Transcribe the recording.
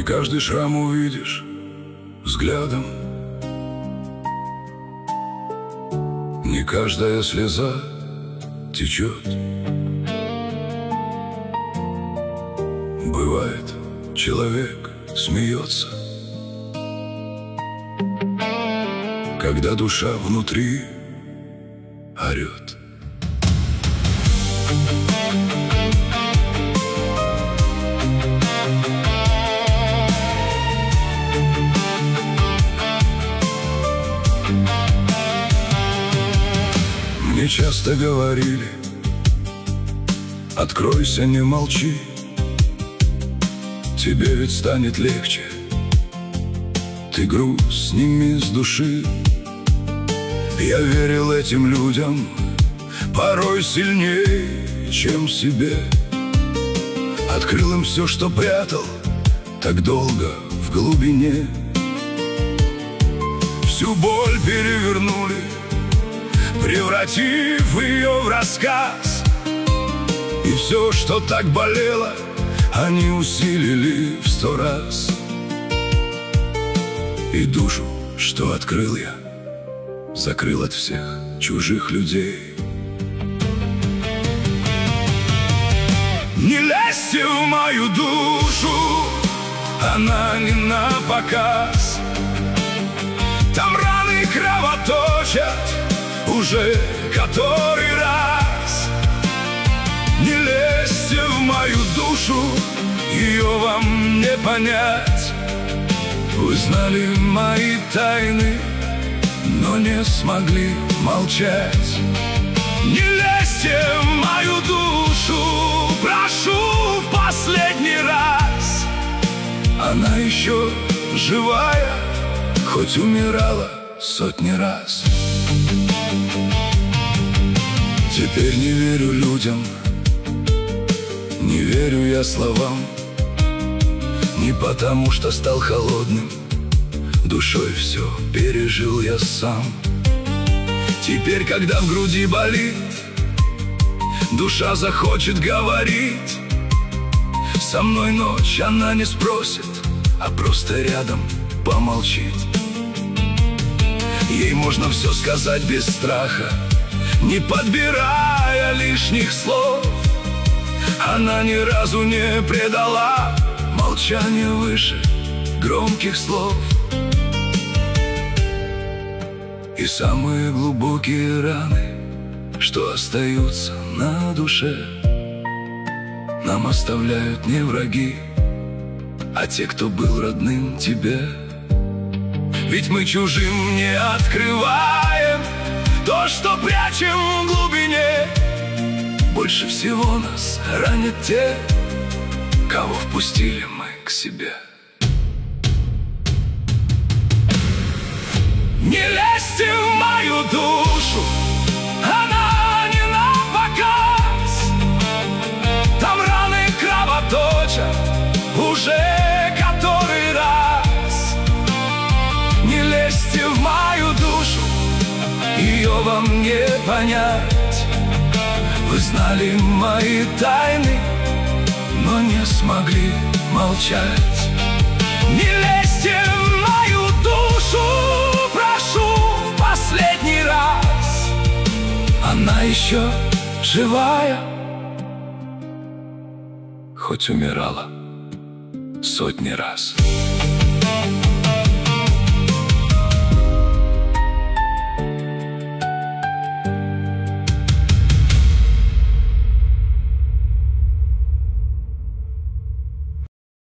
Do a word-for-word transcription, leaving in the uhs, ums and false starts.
каждый шрам увидишь взглядом, не каждая слеза течет. Бывает, человек смеется, когда душа внутри орет. Мне часто говорили: откройся, не молчи, тебе ведь станет легче, ты груз сними с души. Я верил этим людям порой сильнее, чем себе. Открыл им все, что прятал так долго в глубине. Всю боль перевернули, превратив ее в рассказ. И все, что так болело, они усилили в сто раз. И душу, что открыл я, закрыл от всех чужих людей. Не лезьте в мою душу, она не на показ. Там раны кровоточат уже который раз. Не лезьте в мою душу, ее вам не понять. Вы знали мои тайны, но не смогли молчать. Не лезьте в мою душу, прошу в последний раз. Она еще живая, хоть умирала сотни раз. Теперь не верю людям, не верю я словам. Не потому, что стал холодным, душой все пережил я сам. Теперь, когда в груди болит, душа захочет говорить. Со мной ночь она не спросит, а просто рядом помолчит. Ей можно все сказать без страха, не подбирая лишних слов. Она ни разу не предала, молчание выше громких слов. И самые глубокие раны, что остаются на душе, нам оставляют не враги, а те, кто был родным тебе. Ведь мы чужим не открываем то, что прячем в глубине. Больше всего нас ранят те, кого впустили мы к себе. Не лезьте в мою душу, она не на показ. Там раны кровоточат уже который раз. Не лезьте в мою душу, ее вам не понять. Вы знали мои тайны, но не смогли молчать. Не лезьте в мою душу, прошу в последний раз. Она еще живая, хоть умирала сотни раз.